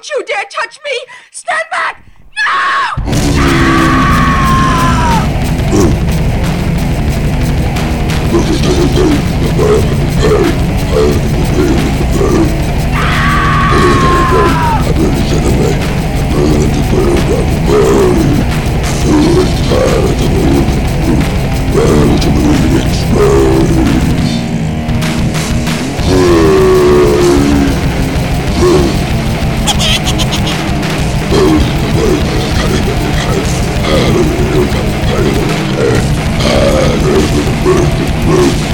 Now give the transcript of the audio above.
Don't you dare touch me! Stand back! No! No!